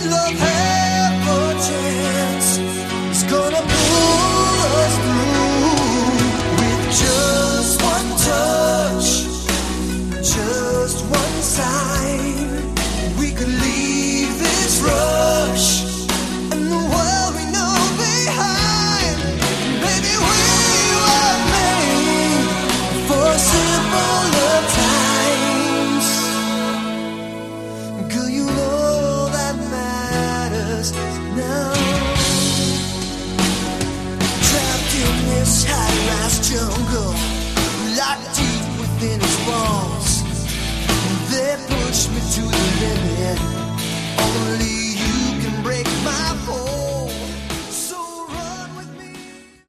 love have a chance, it's gonna pull us through with just one touch, just one sign. We could leave this rush and the world we know behind. Maybe we were made for simpler times. Girl, you know that matters now. Trapped in this high-rise jungle, locked deep within its walls.